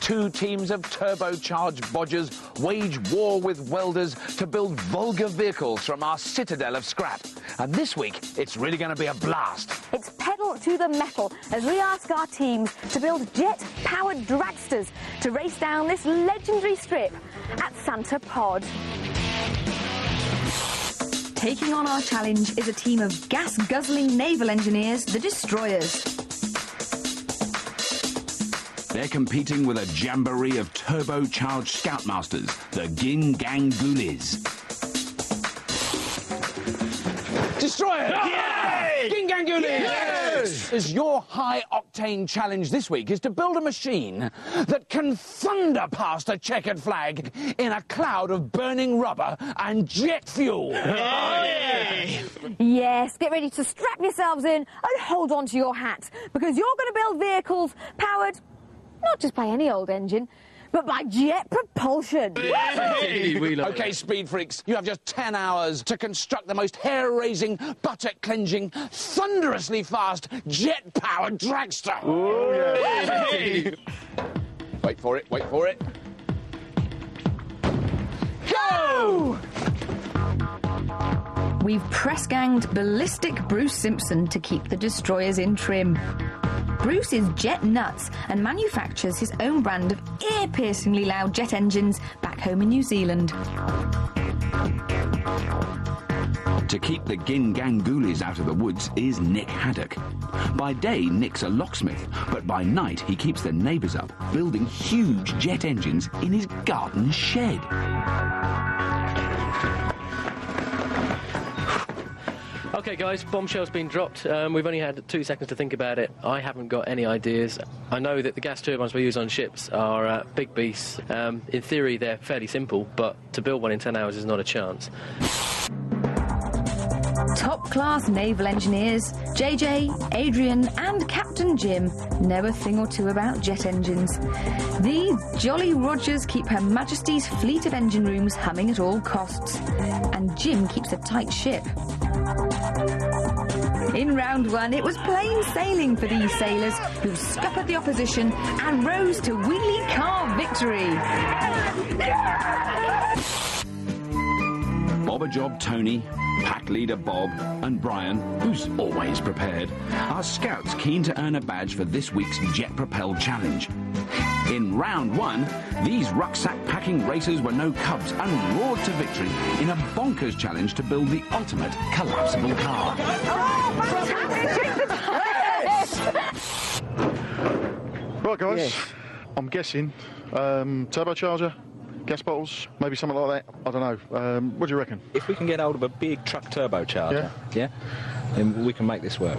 Two teams of turbocharged bodgers wage war with welders to build vulgar vehicles from our citadel of scrap. And this week, it's really going to be a blast. It's pedal to the metal as we ask our teams to build jet-powered dragsters to race down this legendary strip at Santa Pod. Taking on our challenge is a team of gas-guzzling naval engineers, the Destroyers. They're competing with a jamboree of turbocharged scoutmasters, the Gingangulis. Destroyer! Yay! Gingangulis! Yes! As your high-octane challenge this week is to build a machine that can thunder past a checkered flag in a cloud of burning rubber and jet fuel. Yay! Yes, get ready to strap yourselves in and hold on to your hats, because you're going to build vehicles powered not just by any old engine, but by jet propulsion. Hey, we love OK, it. speed freaks, you have just 10 hours to construct the most hair-raising, buttock-clenching, thunderously fast, jet-powered dragster. Hey. Wait for it, wait for it. Go! We've press-ganged ballistic Bruce Simpson to keep the Destroyers in trim. Bruce is jet nuts and manufactures his own brand of ear-piercingly loud jet engines back home in New Zealand. To keep the Gingangulis out of the woods is Nick Haddock. By day, Nick's a locksmith, but by night he keeps the neighbours up, building huge jet engines in his garden shed. OK, guys, bombshell's been dropped. We've only had 2 seconds to think about it. I haven't got any ideas. I know that the gas turbines we use on ships are big beasts. In theory, they're fairly simple, but to build one in 10 hours is not a chance. Top-class naval engineers, JJ, Adrian and Captain Jim know a thing or two about jet engines. These Jolly Rogers keep Her Majesty's fleet of engine rooms humming at all costs. And Jim keeps a tight ship. In round one, it was plain sailing for these sailors who scuppered the opposition and rose to wheelie car victory. Bobberjob Tony, pack leader Bob and Brian, who's always prepared, are scouts keen to earn a badge for this week's jet-propelled challenge. In round one, these rucksack-packing racers were no cubs and roared to victory in a bonkers challenge to build the ultimate collapsible car. Right, guys, I'm guessing turbocharger, gas bottles, maybe something like that. I don't know. What do you reckon? If we can get hold of a big truck turbocharger, then we can make this work.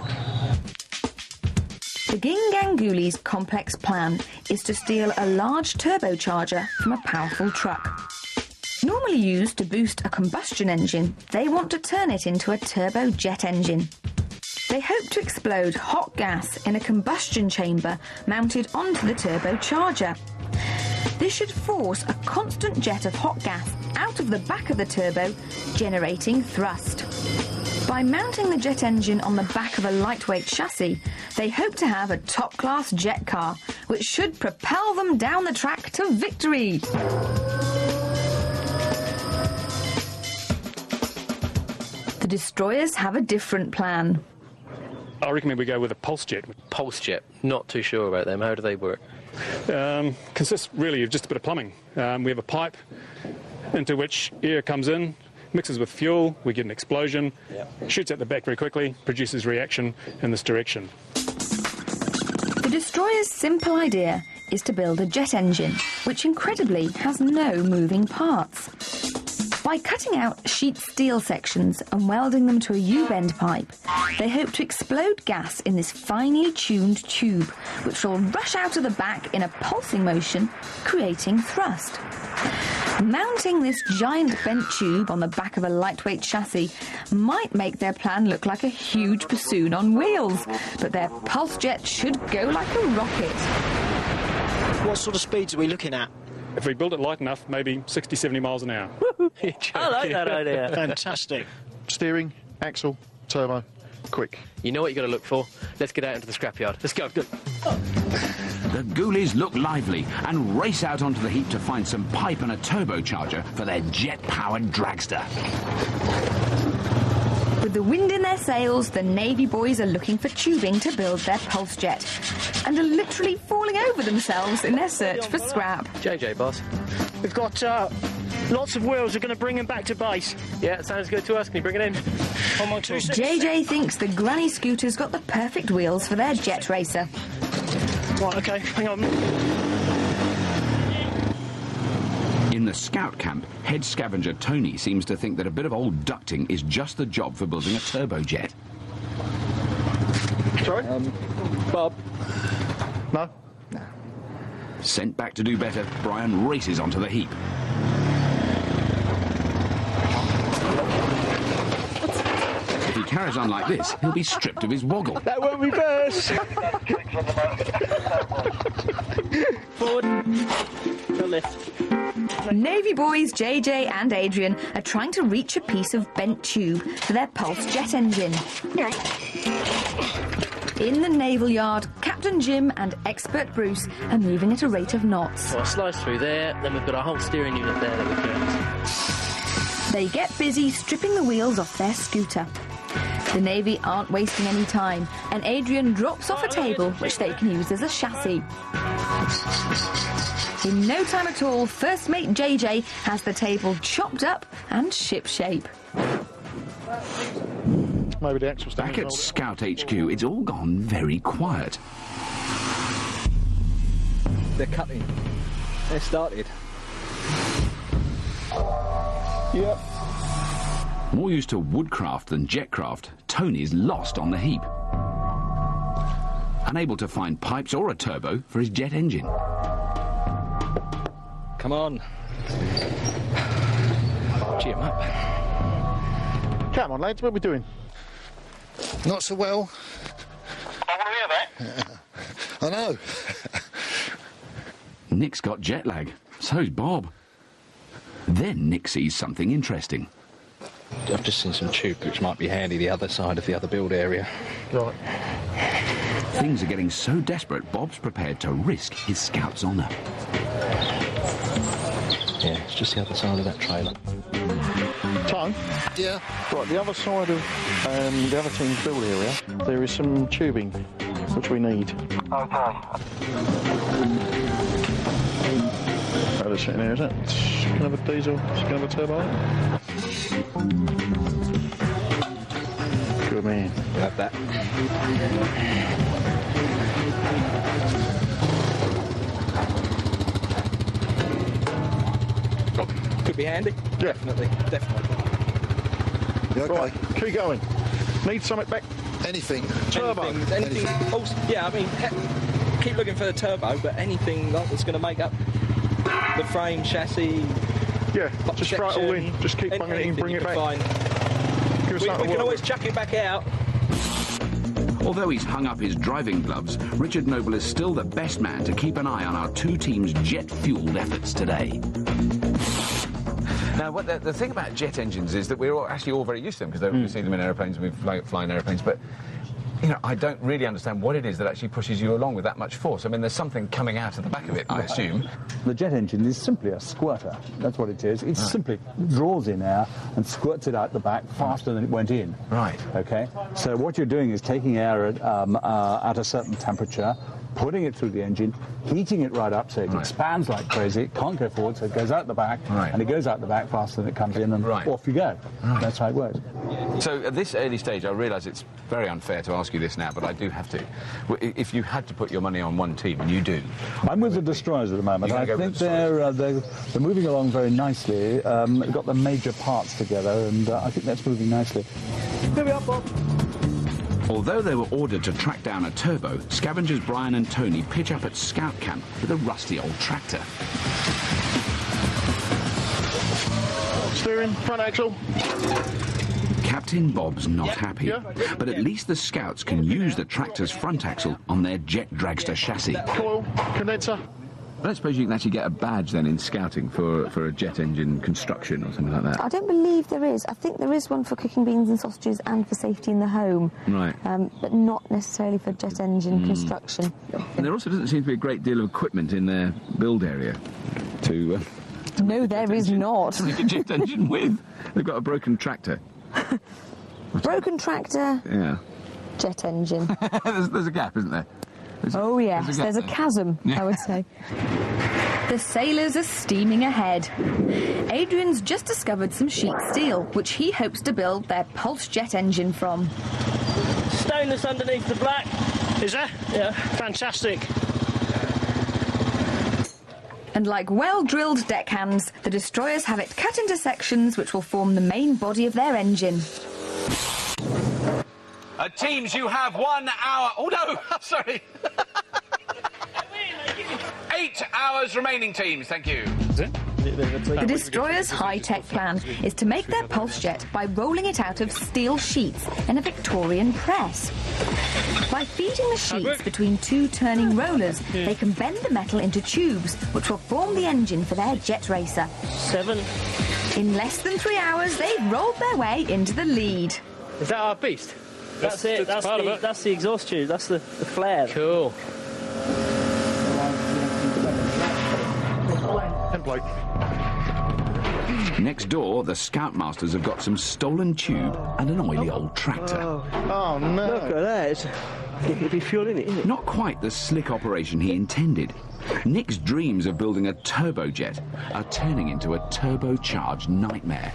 The Gingangulis' complex plan is to steal a large turbocharger from a powerful truck. Normally used to boost a combustion engine, they want to turn it into a turbojet engine. They hope to explode hot gas in a combustion chamber mounted onto the turbocharger. This should force a constant jet of hot gas out of the back of the turbo, generating thrust. By mounting the jet engine on the back of a lightweight chassis, they hope to have a top-class jet car, which should propel them down the track to victory. The Destroyers have a different plan. I recommend we go with a pulse jet. Pulse jet, not too sure about them. How do they work? Consists really of just a bit of plumbing. We have a pipe into which air comes in, mixes with fuel, we get an explosion, shoots out the back very quickly, produces reaction in this direction. The Destroyer's simple idea is to build a jet engine, which incredibly has no moving parts. By cutting out sheet steel sections and welding them to a U-bend pipe, they hope to explode gas in this finely tuned tube, which will rush out of the back in a pulsing motion, creating thrust. Mounting this giant bent tube on the back of a lightweight chassis might make their plan look like a huge bassoon on wheels, but their pulse jet should go like a rocket. What sort of speeds are we looking at? If we build it light enough, maybe 60, 70 miles an hour. I like that idea. Fantastic. Steering, axle, turbo, quick. You know what you've got to look for? Let's get out into the scrapyard. Let's go. The ghoulies look lively and race out onto the heap to find some pipe and a turbocharger for their jet-powered dragster. With the wind in their sails, the Navy boys are looking for tubing to build their pulse jet and are literally falling over themselves in their search for scrap. JJ, boss. We've got lots of wheels. We're going to bring them back to base. Yeah, sounds good to us. Can you bring it in? On my 2 seconds. JJ thinks the granny scooter's got the perfect wheels for their jet racer. Right, OK, hang on. In the scout camp, head scavenger Tony seems to think that a bit of old ducting is just the job for building a turbojet. Sorry? Bob. No? Sent back to do better, Brian races onto the heap. If he carries on like this, he'll be stripped of his woggle. That won't reverse. Forward. The lift. Navy boys JJ and Adrian are trying to reach a piece of bent tube for their pulse jet engine. In the naval yard, Captain Jim and expert Bruce are moving at a rate of knots. So I slice through there, then we've got a whole steering unit there that we can. They get busy stripping the wheels off their scooter. The Navy aren't wasting any time, and Adrian drops off a table which they can use as a chassis. In no time at all, First Mate JJ has the table chopped up and ship-shape. Maybe the axle stand. Back at Scout HQ, it's all gone very quiet. They're cutting. They're started. Yep. More used to woodcraft than jetcraft, Tony's lost on the heap. Unable to find pipes or a turbo for his jet engine. Come on. Cheer him up. Come on, lads, what are we doing? Not so well. I want to hear that. I know. Nick's got jet lag. So's Bob. Then Nick sees something interesting. I've just seen some tube which might be handy the other side of the other build area. Right. Things are getting so desperate, Bob's prepared to risk his scout's honour. Yeah, it's just the other side of that trailer. Tone? Yeah. Right, the other side of the other team's build area, there is some tubing which we need. Okay. Oh, it's sitting there, is it? It's going to have a diesel, it's going to have a turbo. Good man. We'll have that. Could be handy. Yeah. Definitely. You okay? Right, keep going. Need something back. Anything. Turbo. Anything. Also, yeah, I mean, keep looking for the turbo, but anything that's going to make up the frame, chassis. Yeah, just throw it all in. Just keep bunging it in, bring it back. Give us We something to can work always with. chuck it back out. Although he's hung up his driving gloves, Richard Noble is still the best man to keep an eye on our two teams' jet-fueled efforts today. Now, what the thing about jet engines is that we're actually all very used to them because we see them in aeroplanes and we fly in aeroplanes, but you know, I don't really understand what it is that actually pushes you along with that much force. I mean, there's something coming out of the back of it, I assume. The jet engine is simply a squirter. That's what it is. It simply draws in air and squirts it out the back faster than it went in. Right. Okay? So what you're doing is taking air at a certain temperature, putting it through the engine, heating it right up so it expands like crazy. It can't go forward, so it goes out the back, and it goes out the back faster than it comes in, and off you go. That's how it works. So at this early stage, I realise it's very unfair to ask you this now, but I do have to. If you had to put your money on one team, and you do... I'm with the Destroyers at the moment. I think they're moving along very nicely. They've got the major parts together, and I think that's moving nicely. Here we are, Bob. Although they were ordered to track down a turbo, scavengers Brian and Tony pitch up at Scout Camp with a rusty old tractor. Steering, front axle. Captain Bob's not happy, but at least the Scouts can use the tractor's front axle on their jet dragster chassis. Coil, condenser. I don't suppose you can actually get a badge then in scouting for a jet engine construction or something like that? I don't believe there is. I think there is one for cooking beans and sausages and for safety in the home. Right. But not necessarily for jet engine construction. And there also doesn't seem to be a great deal of equipment in their build area to... No, there is not. make a jet engine with. They've got a broken tractor. Broken tractor. Yeah. Jet engine. there's a gap, isn't there? Oh, yes, there's a chasm, I would say. The sailors are steaming ahead. Adrian's just discovered some sheet steel, which he hopes to build their pulse jet engine from. Stainless underneath the black. Is there? Yeah. Fantastic. And like well-drilled deckhands, the destroyers have it cut into sections which will form the main body of their engine. Teams, you have 1 hour... Oh, no! Sorry. 8 hours remaining, teams. Thank you. The destroyer's high-tech plan is to make their pulse jet by rolling it out of steel sheets in a Victorian press. By feeding the sheets between 2 turning rollers, they can bend the metal into tubes, which will form the engine for their jet racer. 7. In less than 3 hours, they've rolled their way into the lead. Is that our beast? That's it. That's the exhaust tube. That's the flare. Cool. Template. Next door, the Scoutmasters have got some stolen tube and an oily old tractor. Oh, no. Look at that. It'd be fuel in it, isn't it? Not quite the slick operation he intended. Nick's dreams of building a turbojet are turning into a turbocharged nightmare.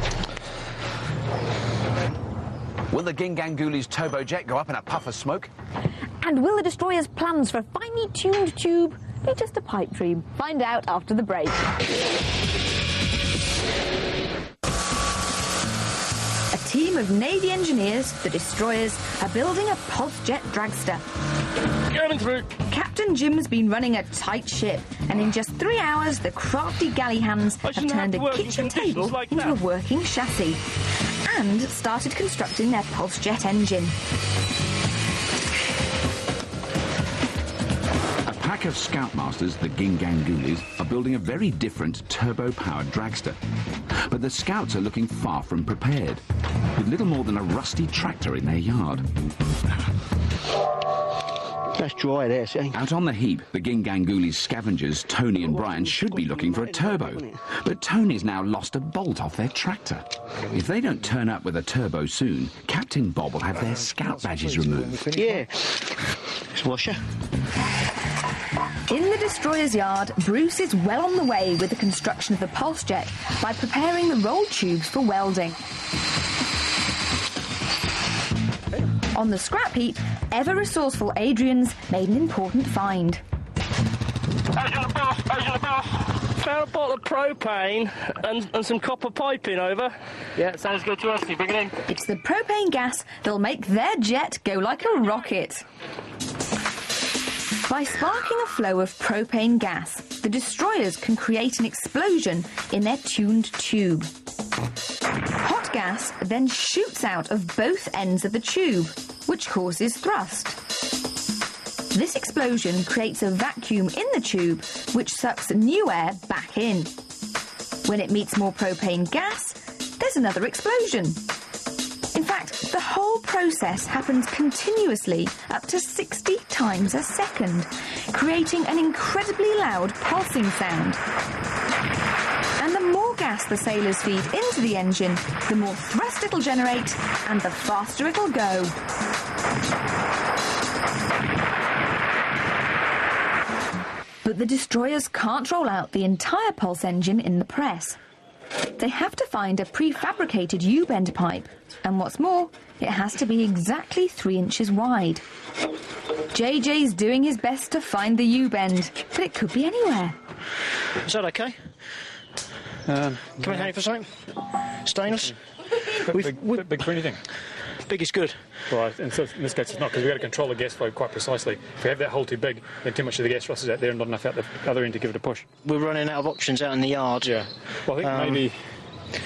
Will the Ginganguli's turbojet go up in a puff of smoke? And will the destroyer's plans for a finely tuned tube be just a pipe dream? Find out after the break. A team of Navy engineers, the destroyers, are building a pulse jet dragster. Coming through. Captain Jim's been running a tight ship, and in just 3 hours, the crafty galley hands have turned a kitchen table into a working chassis and started constructing their pulse jet engine. A pack of Scoutmasters, the Gingangulis, are building a very different turbo-powered dragster. But the Scouts are looking far from prepared, with little more than a rusty tractor in their yard. That's dry there, see? Out on the heap, the Ginganguli's scavengers, Tony and Brian, should be looking for a turbo. But Tony's now lost a bolt off their tractor. If they don't turn up with a turbo soon, Captain Bob will have their Scout badges removed. Yeah. It's washer. In the destroyer's yard, Bruce is well on the way with the construction of the pulse jet by preparing the roll tubes for welding. On the scrap heap, ever-resourceful Adrian's made an important find. Found a bottle of propane and some copper piping, over. Yeah, sounds good to us. You bring it in. It's the propane gas that'll make their jet go like a rocket. By sparking a flow of propane gas, the destroyers can create an explosion in their tuned tube. Hot gas then shoots out of both ends of the tube, which causes thrust. This explosion creates a vacuum in the tube, which sucks new air back in. When it meets more propane gas, there's another explosion. In fact, the whole process happens continuously up to 60 times a second, creating an incredibly loud pulsing sound. And the more gas the sailors feed into the engine, the more thrust it'll generate and the faster it'll go. But the destroyers can't roll out the entire pulse engine in the press. They have to find a prefabricated U-bend pipe, and what's more, it has to be exactly 3 inches wide. JJ's doing his best to find the U-bend, but it could be anywhere. Is that okay? Can I hang for something? Stainless? Big for anything. Big is good. Right, and so in this case it's not, because we've got to control the gas flow quite precisely. If we have that hole too big, then too much of the gas rushes out there and not enough out the other end to give it a push. We're running out of options out in the yard. Yeah. Well, I think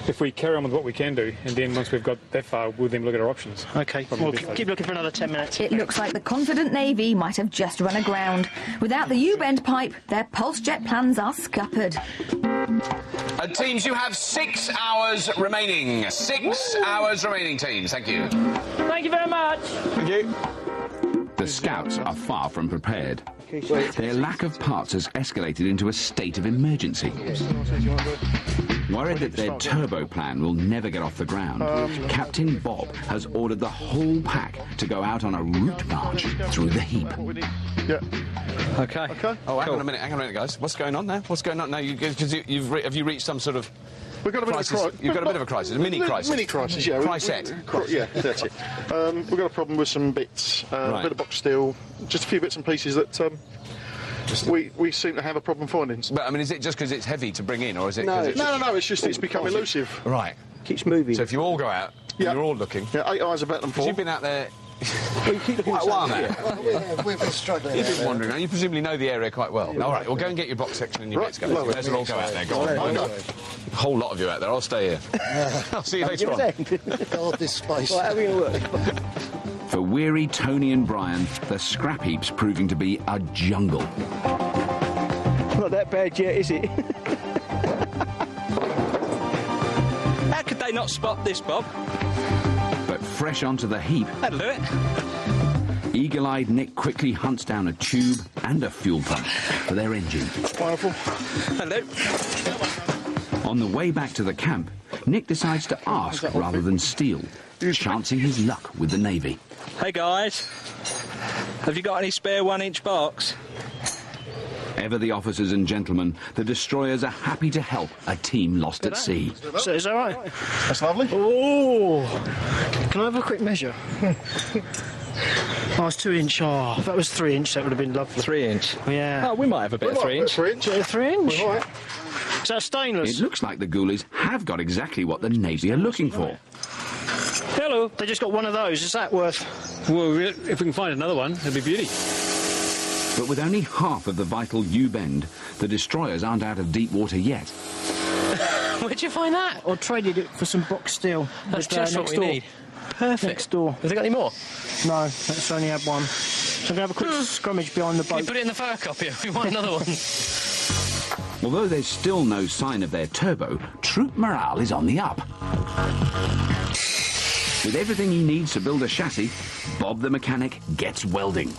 if we carry on with what we can do, and then once we've got that far, we'll then look at our options. OK, we'll keep looking for another 10 minutes. It looks like the confident Navy might have just run aground. Without the U-bend pipe, their pulse jet plans are scuppered. Teams, you have 6 hours remaining. 6 hours remaining, teams. Thank you. Thank you very much. Thank you. The Scouts are far from prepared. Their lack of parts has escalated into a state of emergency. Worried that their turbo plan will never get off the ground, Captain Bob has ordered the whole pack to go out on a route march through the heap. Yeah. OK. Oh, hang on a minute, guys. What's going on now? What's going on now? Have you reached some sort of We've got a bit crisis? of a You've got a bit of a crisis, a mini crisis. Mini crisis, yeah. Criset. Yeah, that's it. We've got a problem with some bits, a bit of box steel, just a few bits and pieces that we seem to have a problem finding. But I mean, is it just because it's heavy to bring in, or is it? No, no. It's just it's become elusive. Right. Keeps moving. So if you all go out, you're all looking. Yeah, 8 eyes are better than 4. You've been out there. Well, you keep looking quite a while now. We've been struggling. You've been wandering around. You presumably know the area quite well. All right, well, go and get your box section and your bits, guys. Let's all go out there. Go on. A whole lot of you out there. I'll stay here. I'll see you later on. God, this space. For weary Tony and Brian, the scrap heap's proving to be a jungle. Not that bad yet, is it? How could they not spot this, Bob? But fresh onto the heap, That'll do it. eagle-eyed Nick quickly hunts down a tube and a fuel pump for their engine. Wonderful. Hello. On the way back to the camp, Nick decides to ask rather than steal, chancing his luck with the Navy. Hey, guys. Have you got any spare 1-inch box? Ever the officers and gentlemen, the destroyers are happy to help a team lost at sea. So is that right? That's lovely. Oh! Can I have a quick measure? Oh, it's 2 inch. Oh, if that was 3 inch, that would have been lovely. 3 inch? Yeah. Oh, we might have a bit of 3 inch. 3 inch. 3 inch? We're all right. Is that stainless? It looks like the ghoulies have got exactly what the Navy are looking for. Hello. They just got one of those. Is that worth? Well, if we can find another one, it'd be beauty. But with only half of the vital U-bend, the destroyers aren't out of deep water yet. Where'd you find that? Or traded it for some box steel. That's just what we need. Perfect. Next door. Have they got any more? No, let's only have one. So I'm going to have a quick scrummage behind the boat. Can you put it in the photocopier? We want another one. Although there's still no sign of their turbo, troop morale is on the up. With everything he needs to build a chassis, Bob the mechanic gets welding.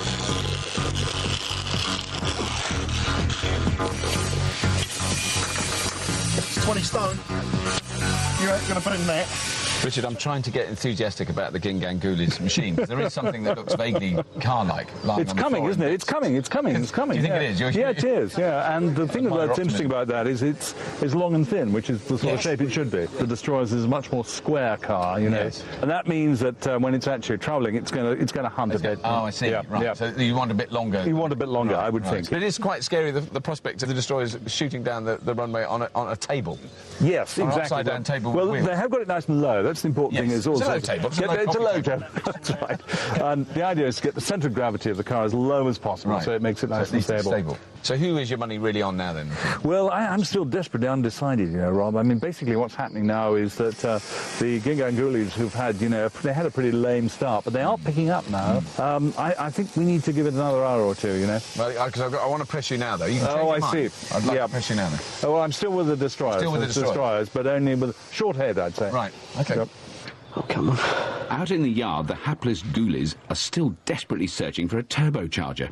It's 20 stone. You ain't going to put it in there. Richard, I'm trying to get enthusiastic about the Gingang Ghoulies machine. There is something that looks vaguely car-like. It's coming, isn't it? It's coming. It's coming. It's coming. Do you think it is? Yeah, it is. Yeah, and the thing that's interesting about that is it's long and thin, which is the sort of shape it should be. The Destroyers is a much more square car, you know, and that means that when it's actually travelling, it's going to hunt a bit. Oh, I see. Yeah, right. yeah. So you want a bit longer. You want a bit longer, I would think. But it is quite scary, the prospect of the Destroyers shooting down the runway on a table. Yes, On an exactly. upside-down table. Well, wheel. they have got it nice and low. That's the important thing. Yes. Also, It's a low table. It's a low table. That's right. And the idea is to get the centre of gravity of the car as low as possible, so it makes it nice and stable. So who is your money really on now, then? Well, I'm still desperately undecided, you know, Rob. I mean, basically what's happening now is that the Gingang Ghoulies who've had, you know, they had a pretty lame start, but they are picking up now. I think we need to give it another hour or two, you know. Well, because I want to press you now, though. You can change your mind. See. I'd like to press you now, then. Oh, well, I'm still with the Destroyers. Still with the Destroyers, but only with short head, I'd say. Right, OK. Yep. Oh, come on. Out in the yard, the hapless ghoulies are still desperately searching for a turbocharger.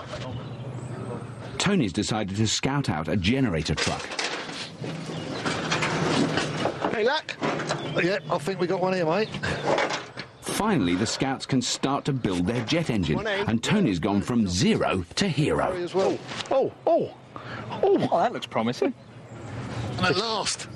Tony's decided to scout out a generator truck. Hey, Lack. Yeah, I think we got one here, mate. Finally, the scouts can start to build their jet engine, and Tony's gone from 0 to hero. As well. Oh, that looks promising. And at last.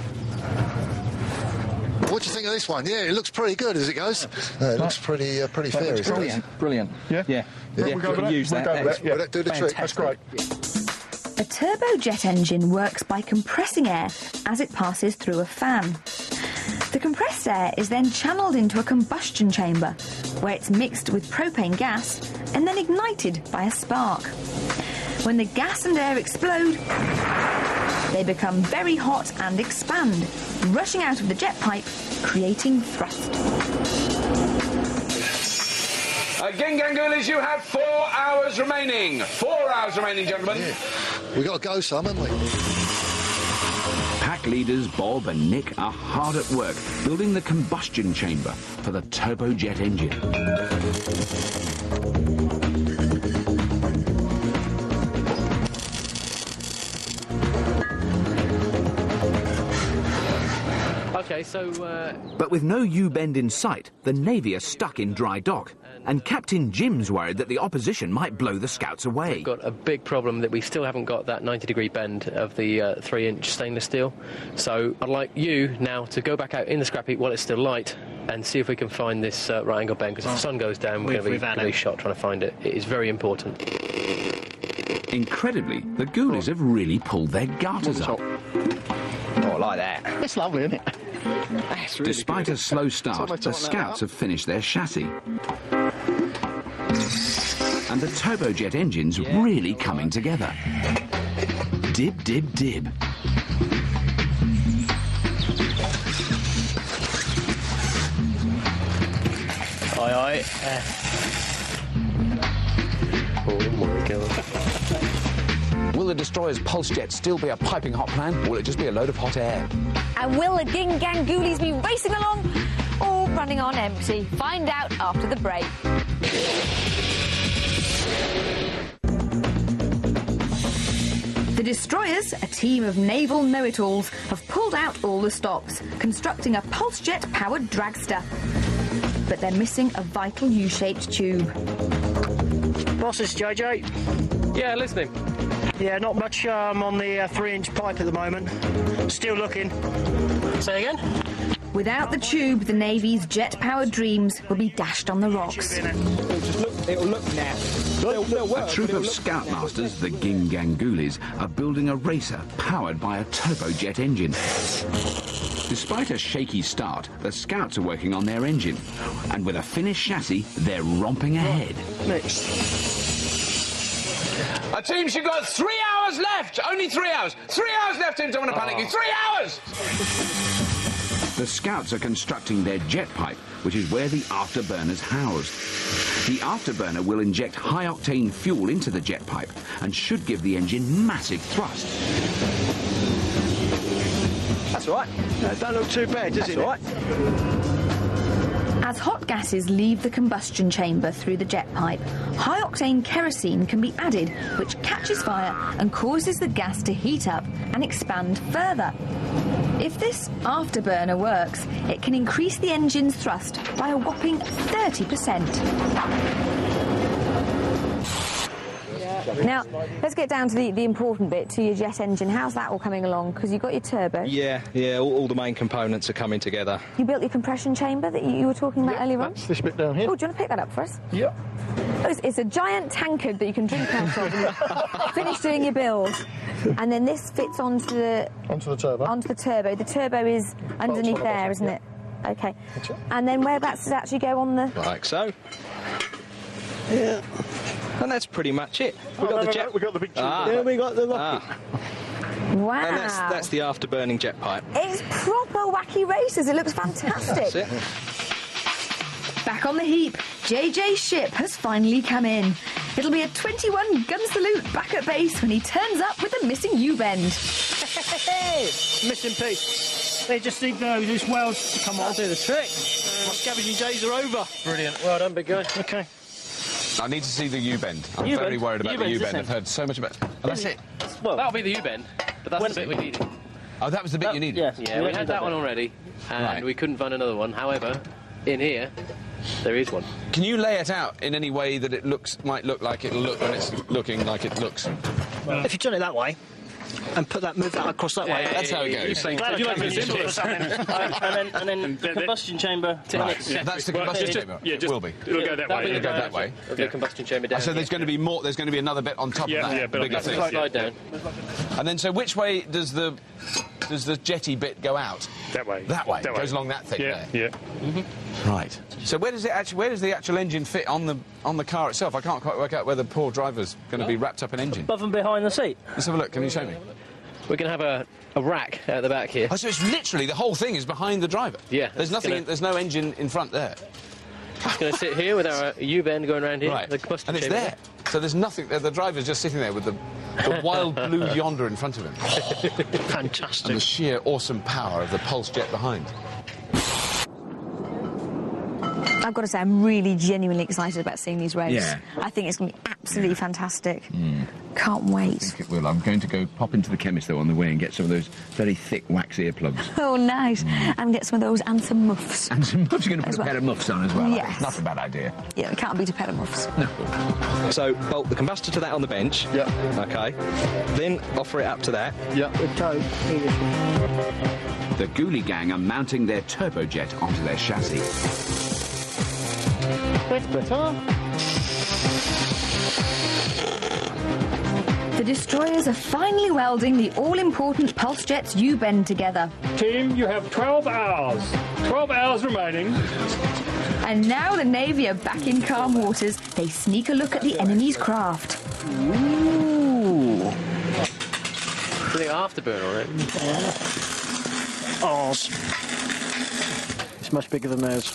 What do you think of this one? Yeah, it looks pretty good as it goes. It looks pretty fair. Brilliant. Yeah. We'll go with that. Use that. We'll do the trick. That's great. A turbojet engine works by compressing air as it passes through a fan. The compressed air is then channeled into a combustion chamber, where it's mixed with propane gas and then ignited by a spark. When the gas and air explode, They become very hot and expand, rushing out of the jet pipe, creating thrust. Gingangulis, you have 4 hours remaining. 4 hours remaining, gentlemen. Yeah. We've got to go some, haven't we? Pack leaders Bob and Nick are hard at work building the combustion chamber for the turbojet engine. Okay, so... But with no U-bend in sight, the Navy are stuck in dry dock. And Captain Jim's worried that the opposition might blow the Scouts away. We've got a big problem that we still haven't got that 90-degree bend of the 3-inch stainless steel. So I'd like you now to go back out in the scrap heap while it's still light and see if we can find this right angle bend, because if the sun goes down, we're going to be shot trying to find it. It is very important. Incredibly, the Ghoulies have really pulled their garters up. Oh, like that. It's lovely, isn't it? That's really Despite a slow start, the Scouts have finished their chassis. And the turbojet engine's really coming together. Dib, dib, dib. Aye, aye. Oh my God. Will the destroyer's pulse jet still be a piping hot plan, or will it just be a load of hot air? And will the Gingangulis be racing along or running on empty? Find out after the break. The destroyers, a team of naval know-it-alls, have pulled out all the stops, constructing a pulse jet-powered dragster. But they're missing a vital U-shaped tube. Boss, it's JJ. Yeah, listening. Yeah, not much on the 3-inch pipe at the moment. Still looking. Say again? Without the tube, the Navy's jet-powered dreams will be dashed on the rocks. It'll look now. A troop of scoutmasters, the Gingangulis, are building a racer powered by a turbojet engine. Despite a shaky start, the Scouts are working on their engine, and with a finished chassis, they're romping ahead. Teams, you've got 3 hours left! Only 3 hours! 3 hours left, teams, don't want to panic you! 3 hours! The Scouts are constructing their jet pipe, which is where the afterburner's housed. The afterburner will inject high-octane fuel into the jet pipe and should give the engine massive thrust. That's all right. No, don't look too bad, does it? All right. As hot gases leave the combustion chamber through the jet pipe, high-octane kerosene can be added, which catches fire and causes the gas to heat up and expand further. If this afterburner works, it can increase the engine's thrust by a whopping 30%. Now, let's get down to the important bit, to your jet engine. How's that all coming along? Because you've got your turbo. Yeah, all the main components are coming together. You built your compression chamber that you were talking about earlier on? That's this bit down here. Oh, do you want to pick that up for us? Yeah. Oh, it's a giant tankard that you can drink out of and finish doing your build. And then this fits onto the turbo. Onto the turbo. The turbo is underneath there, isn't it? Okay. And then whereabouts does it actually go on the... Like so. Yeah. And that's pretty much it. We got the big tube. Yeah, we got the rocket. Wow. And that's the afterburning jet pipe. It's proper wacky races. It looks fantastic. That's it. Back on the heap, JJ's ship has finally come in. It'll be a 21-gun salute back at base when he turns up with a missing U-bend. Missing piece. They just need those welds to come off. That'll do the trick. My scavenging days are over. Brilliant. Well done, big guy. Okay. I need to see the U-bend. I'm U-bend? very worried about the U-bend's U-bend. this I've heard so much about... Oh, that's it. Well, that'll be the U-bend, but that's the bit we needed. Oh, that was the bit you needed? Yes. Yeah, we had that one already, and we couldn't find another one. However, in here, there is one. Can you lay it out in any way that it might look like it'll look when it's looking like it looks? If you turn it that way, and move that across that way. That's how it goes. Glad you like this, and then the combustion chamber. Right. That's the combustion chamber. Yeah, It will be. It'll go that way. It'll go that way. The combustion chamber down. So there's going to be more. There's going to be another bit on top of that. Yeah, but bigger thing. Slide down. And then, so which way does the jetty bit go out? That way. That way. It goes along that thing there. Yeah. Right. So where does the actual engine fit on the car itself? I can't quite work out where the poor driver's going to be wrapped up in engine. Above and behind the seat. Let's have a look. Can you show me? We're going to have a rack at the back here. Oh, so it's literally the whole thing is behind the driver? Yeah. There's nothing, there's no engine in front there? It's going to sit here with our U-bend going around here. Right. The combustion and it's chamber there. So there's nothing, the driver's just sitting there with the wild blue yonder in front of him. Fantastic. And the sheer awesome power of the pulse jet behind. I've got to say, I'm really genuinely excited about seeing these race. Yeah. I think it's going to be absolutely fantastic. Can't wait. It will. I'm going to go pop into the chemist, though, on the way and get some of those very thick wax earplugs. Oh, nice. And get some of those and some muffs. And some muffs. You're going to put a pair of muffs on as well. Yes. Not a bad idea. Yeah, it can't beat a pair of muffs. No. So bolt the combustor to that on the bench. Yeah. Okay. Then offer it up to that. Yeah. The Ghoulie gang are mounting their turbojet onto their chassis. The destroyers are finally welding the all-important PulseJet's U-bend together. Team, you have 12 hours. 12 hours remaining. And now the Navy are back in calm waters. They sneak a look at the enemy's craft. Ooh. Is it afterburner on it? Ours. It's much bigger than theirs.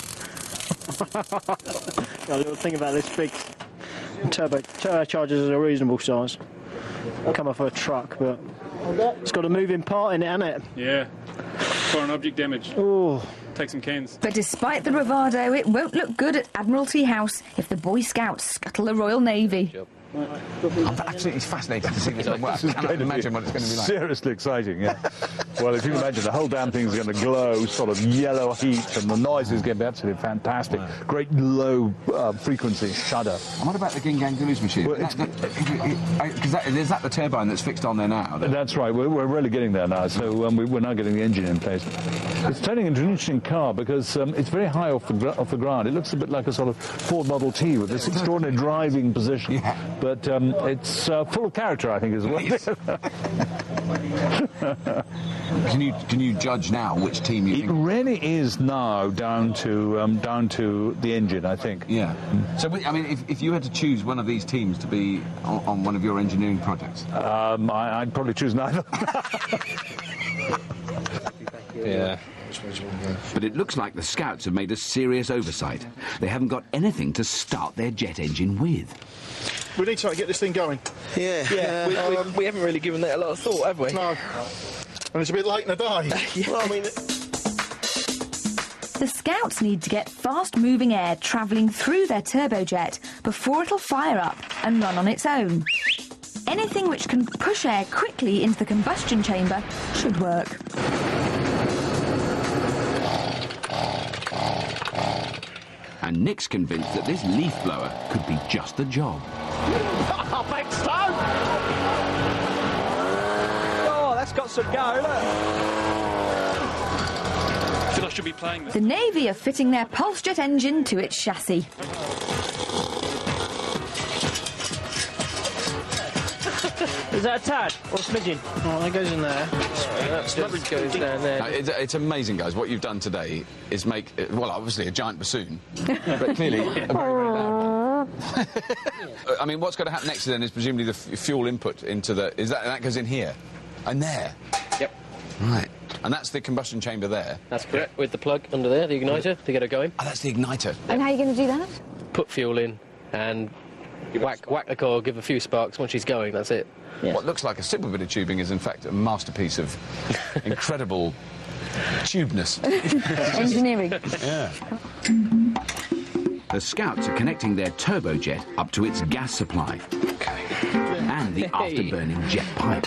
Got a little thing about this big turbochargers are a reasonable size. Come off a truck, but it's got a moving part in it, hasn't it? Yeah. Foreign object damage. Oh. Take some cans. But despite the bravado, it won't look good at Admiralty House if the Boy Scouts scuttle the Royal Navy. I'm absolutely fascinated to see this one work. I cannot imagine what it's going to be like. Seriously exciting, yeah. Well, if you can imagine, the whole damn thing's going to glow, sort of yellow heat, and the noise is going to be absolutely fantastic. Great low frequency shudder. And what about the Gingang Ghoulies machine? Well, is that the turbine that's fixed on there now? That's right. We're really getting there now. So we're now getting the engine in place. It's turning into an interesting car because it's very high off the ground. It looks a bit like a sort of Ford Model T with this extraordinary driving position. Yeah. But it's full of character, I think, as well. Yes. Can you judge now which team you think? It really is now down to the engine, I think. Yeah. So, I mean, if you had to choose one of these teams to be on one of your engineering projects, I'd probably choose neither. Yeah. But it looks like the Scouts have made a serious oversight. They haven't got anything to start their jet engine with. We need to get this thing going. Yeah. We haven't really given that a lot of thought, have we? No. And it's a bit late in the day. Yeah. Well, I mean... The Scouts need to get fast-moving air travelling through their turbojet before it'll fire up and run on its own. Anything which can push air quickly into the combustion chamber should work. And Nick's convinced that this leaf blower could be just the job. Big stone! Oh, that's got some go, look! I feel I should be playing this. The Navy are fitting their PulseJet engine to its chassis. Is that a tad or a smidgen? Oh, that goes in there. That just goes down there. It's amazing, guys. What you've done today is make, well, obviously a giant bassoon, but clearly a very, very loud one. I mean, what's going to happen next then is presumably the fuel input into the... that goes in here? And there? Yep. Right. And that's the combustion chamber there? That's correct, with the plug under there, the igniter, to get it going. Oh, that's the igniter. And how are you going to do that? Put fuel in and whack the coil, give a few sparks. Once she's going, that's it. Yeah. What looks like a simple bit of tubing is, in fact, a masterpiece of incredible tubeness. Engineering. Yeah. The Scouts are connecting their turbojet up to its gas supply and the afterburning jet pipe.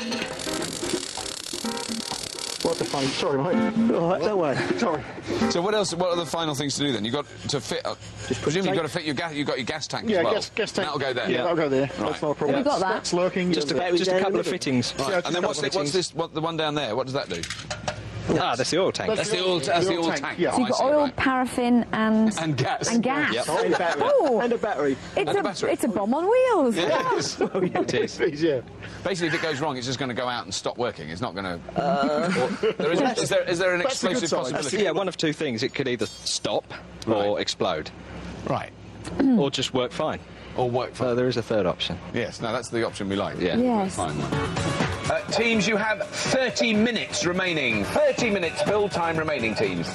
What the fun? Sorry, mate. All right, don't worry. Sorry. So what else? What are the final things to do then? You've got to fit up. Presumably you've got to fit your gas. You've got your gas tank as well. Gas tank. That'll go there. Yeah, that'll go there. Right. That's not a problem. We've got that. That's lurking. Just a couple of fittings. Right. Yeah, And then what's this? What the one down there? What does that do? Ah, that's the oil tank. That's the oil tank. Yeah. So you've got oil, paraffin, and gas. And gas. Yep. And battery. Oh, And a battery. it's And a battery. it's a bomb on wheels. Yes. It is. Yeah. Basically, if it goes wrong, it's just going to go out and stop working. It's not going to. Is there an That's the good explosive side. possibility? Yeah, one of two things. It could either stop or explode, Right. or just work fine. Or work for. So there is a third option. Yes. No, that's the option we like. Yeah. Yes. Fine. Teams, you have 30 minutes remaining. 30 minutes fill time remaining, teams.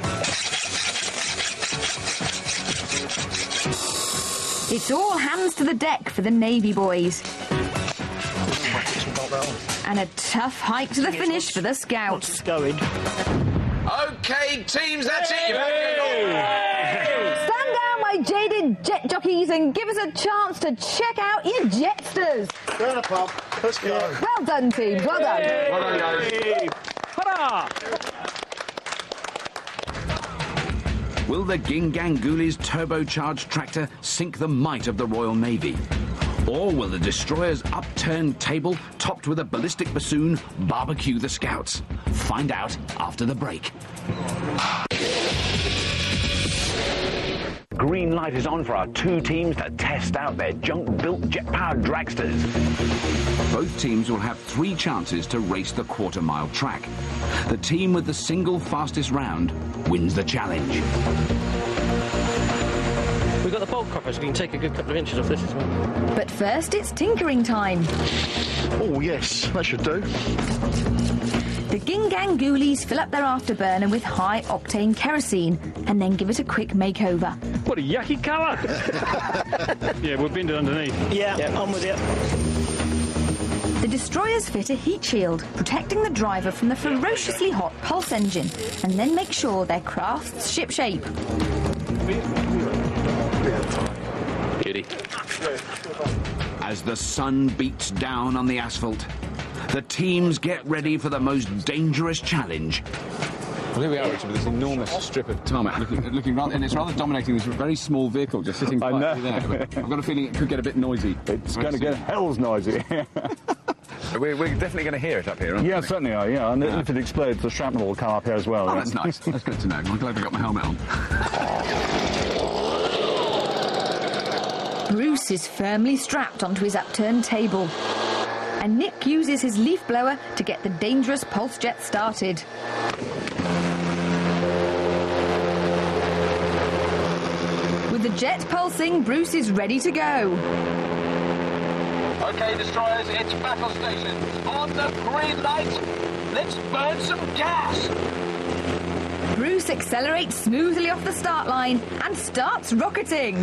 It's all hands to the deck for the Navy boys. And a tough hike to the finish for the Scouts. Going. OK, teams, that's it. Stand down, my jaded jet jockeys, and give us a chance to check out your jetsters. Turn up, pub. Let's go. Well done, teams. Well done. Well done, guys. Ta-da! Will the Ginganguli's turbocharged tractor sink the might of the Royal Navy? Or will the destroyer's upturned table, topped with a ballistic bassoon, barbecue the Scouts? Find out after the break. Green light is on for our two teams to test out their junk-built jet-powered dragsters. Both teams will have 3 chances to race the quarter-mile track. The team with the single fastest round wins the challenge. We've got the bolt crosser, so we can take a good couple of inches off this as well. But first, it's tinkering time. Oh, yes, that should do. The Gingangulis fill up their afterburner with high-octane kerosene and then give it a quick makeover. What a yucky colour! Yeah, we'll bend it underneath. Yeah, I'm with you. The destroyers fit a heat shield, protecting the driver from the ferociously hot pulse engine, and then make sure their craft's shipshape. Judy. As the sun beats down on the asphalt, the teams get ready for the most dangerous challenge. Well, here we are, Richard, with this enormous strip of tarmac looking rather, and it's rather dominating this very small vehicle just sitting quietly there. But I've got a feeling it could get a bit noisy. It's going to get hell's noisy. We're definitely going to hear it up here, aren't Yeah, we? certainly are, yeah. And if it explodes, the shrapnel will come up here as well. Oh, yeah. that's nice. That's good to know. I'm glad I got my helmet on. Bruce is firmly strapped onto his upturned table. And Nick uses his leaf blower to get the dangerous pulse jet started. With the jet pulsing, Bruce is ready to go. OK, destroyers, it's battle stations. On the green light, let's burn some gas. Bruce accelerates smoothly off the start line and starts rocketing.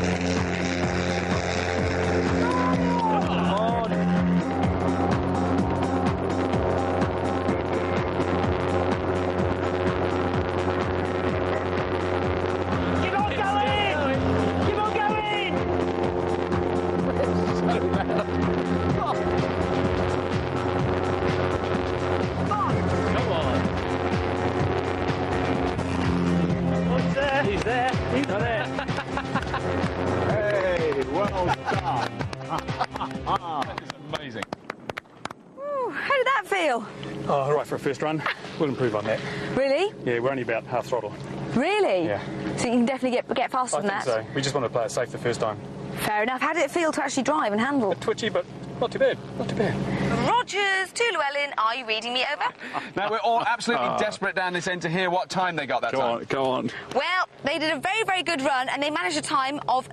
Hey, well done. That is amazing. Ooh, how did that feel? Oh, all right for a first run. We'll improve on that. Really? Yeah, we're only about half throttle. Really? Yeah. So you can definitely get faster I than think that? so. We just want to play it safe the first time. Fair enough. How did it feel to actually drive and handle? Twitchy, but not too bad. Not too bad. Rogers to Llewellyn, are you reading me over? Now, we're all absolutely desperate down this end to hear what time they got that time. Go on. Well, they did a very, very good run and they managed a time of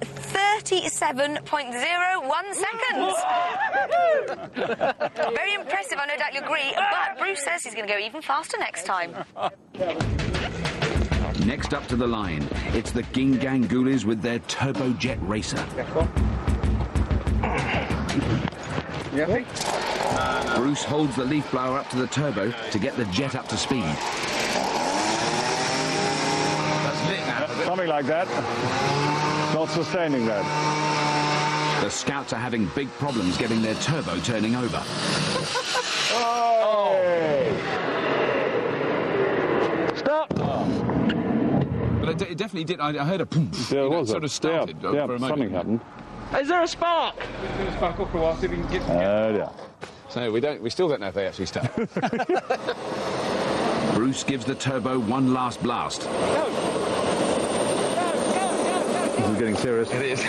37.01 seconds. Very impressive, I no doubt you agree, but Bruce says he's going to go even faster next time. Next up to the line, it's the Gingangulis with their turbojet racer. Bruce holds the leaf blower up to the turbo to get the jet up to speed. That's lit now. Something like that. Not sustaining that. The Scouts are having big problems getting their turbo turning over. Stop! But it definitely did. I heard a boom. There was sort of started for a moment. something happened. Is there a spark? Spark off for a while, see if we can get Yeah. So we still don't know if they actually start. Bruce gives the turbo one last blast. This is getting serious. It is.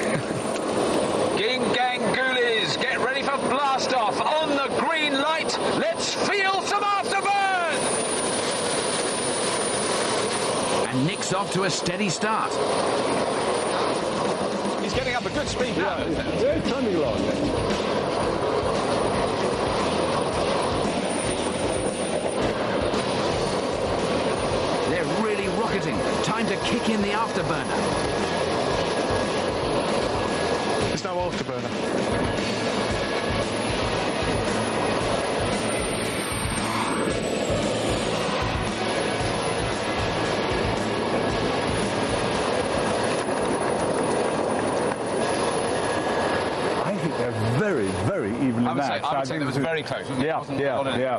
Gingangulis, get ready for blast off. On the green light, let's feel some afterburn! And Nick's off to a steady start. He's getting up a good speed now. Yeah, it's coming along. They're really rocketing. Time to kick in the afterburner. There's no afterburner. They're very, very evenly matched. I would say that was very close, wasn't it? Yeah.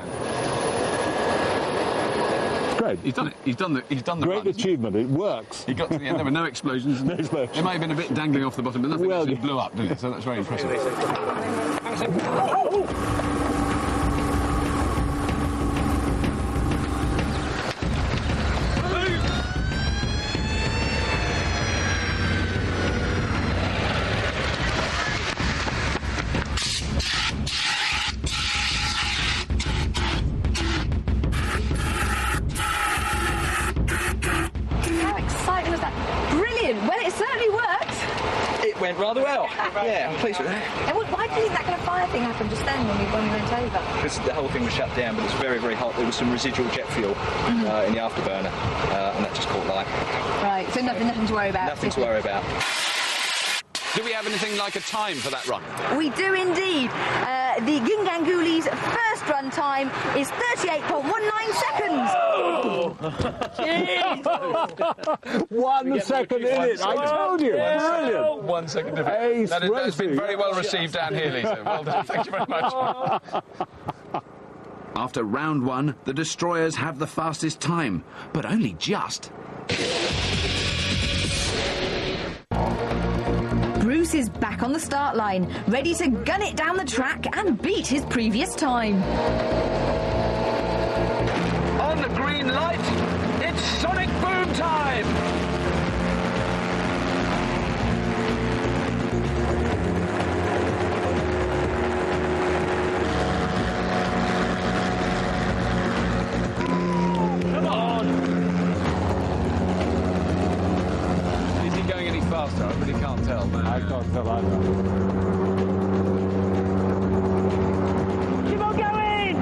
It's great. He's done it. He's done the great run. achievement. It works. He got to the end. There were no explosions. No explosions. It might have been a bit dangling off the bottom, but nothing actually blew up, did it? So that's very impressive. Went rather well. Yeah, I'm pleased with that. And why do you think that kind of fire thing happened just then when we went over? Because the whole thing was shut down, but it's very, very hot. There was some residual jet fuel in the afterburner, and that just caught light. Right, so nothing to worry about. Nothing to worry about. Do we have anything like a time for that run? We do indeed. The Ginganguli's first run time is 38.19 seconds. Oh. 1 second in it, I told you. Brilliant. 1 second difference. That has been very well received down here, Lisa. Well done. Thank you very much. After round 1, the destroyers have the fastest time, but only just. Bruce is back on the start line, ready to gun it down the track and beat his previous time. On the green light, it's Sonic Boom time! Come on! Is he going any faster? I really can't tell. No. I can't tell either. Keep on going!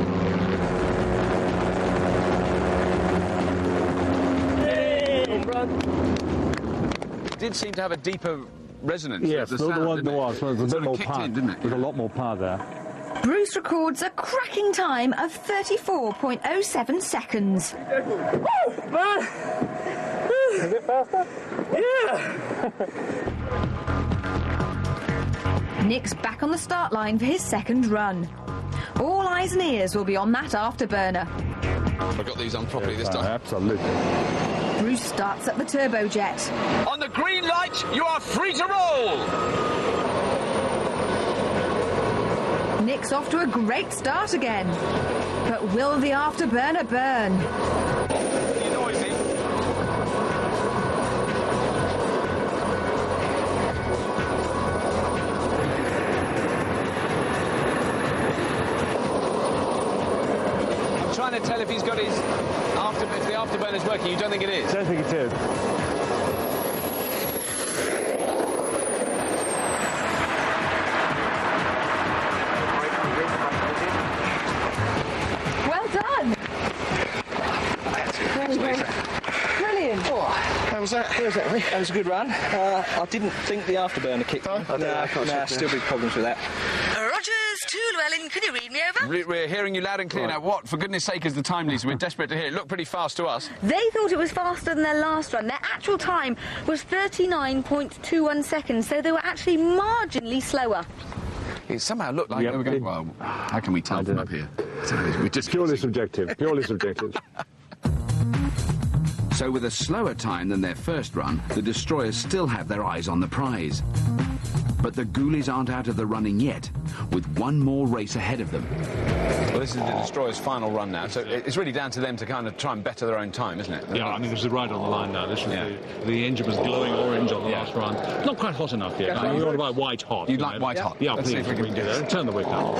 It did seem to have a deeper resonance. Yes, the there sound, was. There was a bit more power. didn't it? There's a lot more power there. Bruce records a cracking time of 34.07 seconds. Is it faster? Yeah! Nick's back on the start line for his second run. All eyes and ears will be on that afterburner. I got these on properly this time. Absolutely. Bruce starts up the turbojet. On the green light, you are free to roll! Nick's off to a great start again. But will the afterburner burn? Noisy. I'm trying to tell if he's got his if the afterburner's working. You don't think it is? I don't think it is. Well done. Brilliant. How was that? That was a good run. I didn't think the afterburner kicked in. No, still big problems with that. Rogers to Llewellyn, can you read me over? We're hearing you loud and clear now. What, for goodness sake, is the time, Lisa? We're desperate to hear it. It looked pretty fast to us. They thought it was faster than their last run. Their actual time was 39.21 seconds, so they were actually marginally slower. It somehow looked like they were going, well, how can we tell from up here? We're just Purely subjective. Purely subjective. So with a slower time than their first run, the destroyers still have their eyes on the prize. But the Ghoulies aren't out of the running yet, with one more race ahead of them. Well, this is the Destroyer's final run now, so it's really down to them to kind of try and better their own time, isn't it? Yeah, I mean, this is right on the line now. This was the engine was glowing orange on the last run. Not quite hot enough yet. I mean, you're about white hot. You'd like white hot? Yeah, Let's please, see if we can do that. Turn the wick up.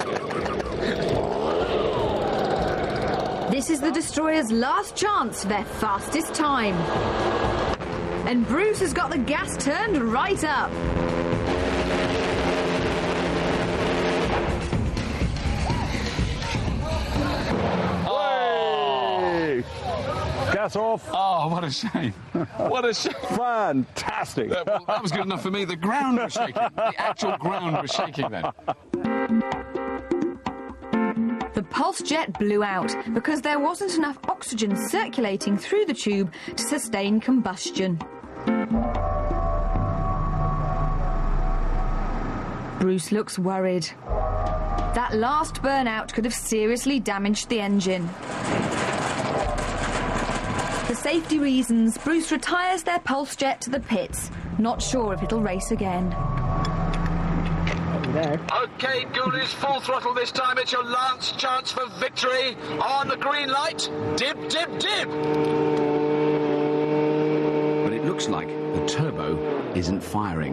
This is the Destroyer's last chance for their fastest time. And Bruce has got the gas turned right up. gas off. Oh, what a shame. What a shame. Fantastic. That was good enough for me. The ground was shaking. The actual ground was shaking then. The pulse jet blew out because there wasn't enough oxygen circulating through the tube to sustain combustion. Bruce looks worried. That last burnout could have seriously damaged the engine. For safety reasons, Bruce retires their pulse jet to the pits, not sure if it'll race again. OK, Ghoulies, full throttle this time. It's your last chance for victory. On the green light. Dib, dib, dib. But it looks like the turbo isn't firing.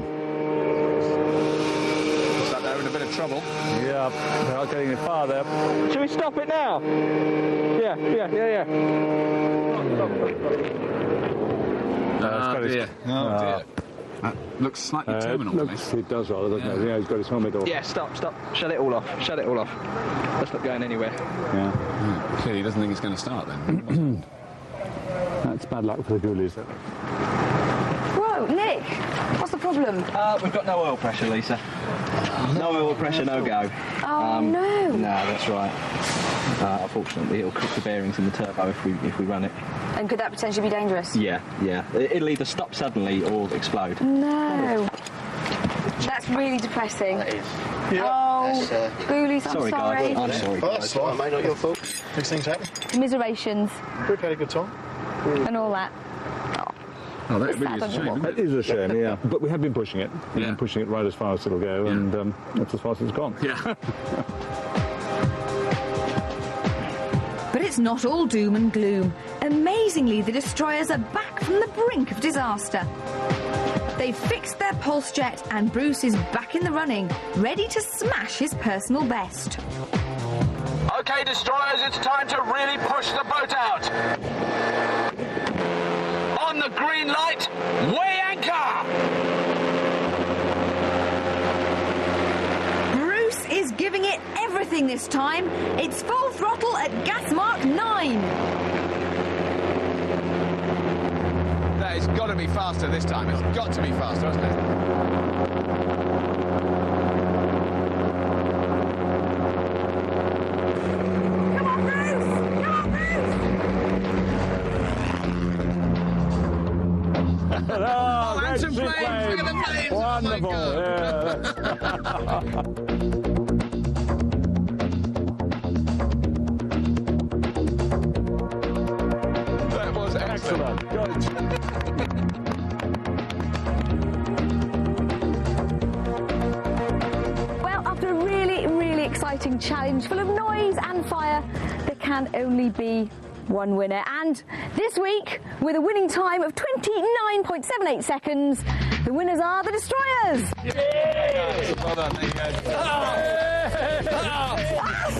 Looks like they're in a bit of trouble. Yeah, they're not getting it far there. Should we stop it now? Yeah. Oh, dear. Oh, dear. That looks slightly terminal to me. It does rather, doesn't it? Yeah, he's got his helmet off. Yeah, stop. Shut it all off. That's not going anywhere. Yeah. Clearly, he doesn't think it's going to start then. That's bad luck for the Ghoulies. Whoa, Nick, what's the problem? We've got no oil pressure, Lisa. No oil pressure, no go. Oh, no. No, that's right. Unfortunately, it'll cook the bearings in the turbo if we run it. And could that potentially be dangerous? Yeah. It'll either stop suddenly or explode. No. That's really depressing. That is. Oh, Ghoulies, I'm sorry. Guys. I'm sorry, guys. That's all right, mate, not your fault. These things happen. Commiserations. We've had a good time. And all that. Oh, that really is a shame, isn't That it? is a shame, yeah. But we have been pushing it. We've been pushing it right as far as it'll go, and that's as far as it's gone. Yeah. But it's not all doom and gloom. Amazingly, the destroyers are back from the brink of disaster. They've fixed their pulse jet and Bruce is back in the running, ready to smash his personal best. OK, destroyers, it's time to really push the boat out. On the green light, weigh anchor! Bruce is giving it everything this time. It's full throttle at gas mark 9. That has got to be faster this time. It's got to be faster, hasn't it? Oh, and some great flames! Look at the flames! Wonderful. Oh, that was excellent. Well, after a really, really exciting challenge full of noise and fire, there can only be one winner. And this week, with a winning time of 29.78 seconds, the winners are the Destroyers. Yay! Well done, there you go.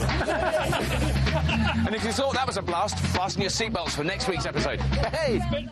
And if you thought that was a blast, fasten your seatbelts for next week's episode. Hey!